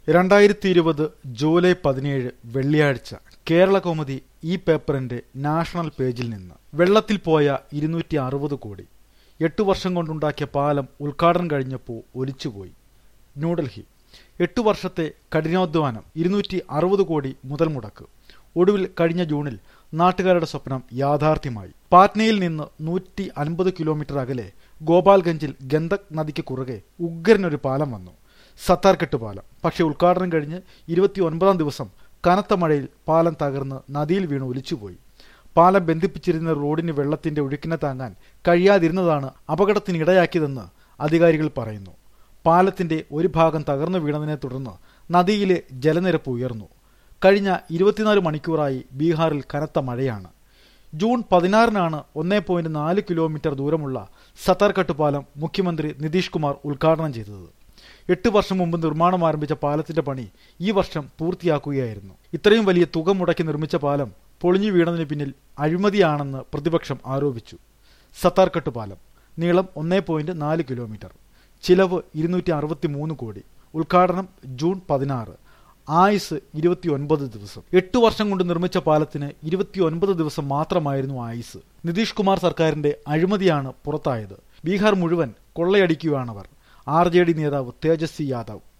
2020 July 17 വെള്ളിയാഴ്ച കേരളകൗമുദി ഈ പേപ്പറിന്റെ നാഷണൽ പേജിൽ നിന്ന് വെള്ളത്തിൽ പോയ 260 കോടി 8 വർഷം കൊണ്ടുണ്ടാക്കിയ പാലം ഉദ്ഘാടനം കഴിഞ്ഞപ്പോൾ ഒലിച്ചുപോയി. ന്യൂഡൽഹി 8 വർഷത്തെ കഠിനാധ്വാനം 260 കോടി മുതൽ മുടക്ക്. ഒടുവിൽ കഴിഞ്ഞ ജൂണിൽ നാട്ടുകാരുടെ സ്വപ്നം യാഥാർത്ഥ്യമായി. പാറ്റ്നയിൽ നിന്ന് 150 കിലോമീറ്റർ അകലെ ഗോപാൽഗഞ്ചിൽ ഗണ്ഡക് നദിക്ക് കുറുകെ ഉഗ്രനൊരു പാലം വന്നു. സത്താർകെട്ട് പാലം. പക്ഷേ ഉദ്ഘാടനം കഴിഞ്ഞ് 29-ാം ദിവസം കനത്ത മഴയിൽ പാലം തകർന്ന് നദിയിൽ വീണ് ഒലിച്ചുപോയി. പാലം ബന്ധിപ്പിച്ചിരുന്ന റോഡിന് വെള്ളത്തിന്റെ ഒഴുക്കിനെ താങ്ങാൻ കഴിയാതിരുന്നതാണ് അപകടത്തിനിടയാക്കിയതെന്ന് അധികാരികൾ പറയുന്നു. പാലത്തിന്റെ ഒരു ഭാഗം തകർന്നു വീണതിനെ തുടർന്ന് നദിയിലെ ജലനിരപ്പ് ഉയർന്നു. കഴിഞ്ഞ 24 മണിക്കൂറായി ബീഹാറിൽ കനത്ത മഴയാണ്. ജൂൺ 16-നാണ് 1.4 കിലോമീറ്റർ ദൂരമുള്ള സത്താർകെട്ട് പാലം മുഖ്യമന്ത്രി നിതീഷ് കുമാർ ഉദ്ഘാടനം ചെയ്തത്. 8 വർഷം മുമ്പ് നിർമ്മാണം ആരംഭിച്ച പാലത്തിന്റെ പണി ഈ വർഷം പൂർത്തിയാക്കുകയായിരുന്നു. ഇത്രയും വലിയ തുക മുടക്കി നിർമ്മിച്ച പാലം പൊളിഞ്ഞു വീണതിന് പിന്നിൽ അഴിമതിയാണെന്ന് പ്രതിപക്ഷം ആരോപിച്ചു. സത്താർകെട്ട് പാലം നീളം 1.4 കിലോമീറ്റർ, ചിലവ് 263 കോടി, ഉദ്ഘാടനം ജൂൺ 16, ആയുസ് 29 ദിവസം. 8 വർഷം കൊണ്ട് നിർമ്മിച്ച പാലത്തിന് 29 ദിവസം മാത്രമായിരുന്നു ആയുസ്. നിതീഷ് കുമാർ സർക്കാരിന്റെ അഴിമതിയാണ് പുറത്തായത്. ബീഹാർ മുഴുവൻ കൊള്ളയടിക്കുകയാണവർ. RJD നേതാവ് തേജസ്വി യാദവ്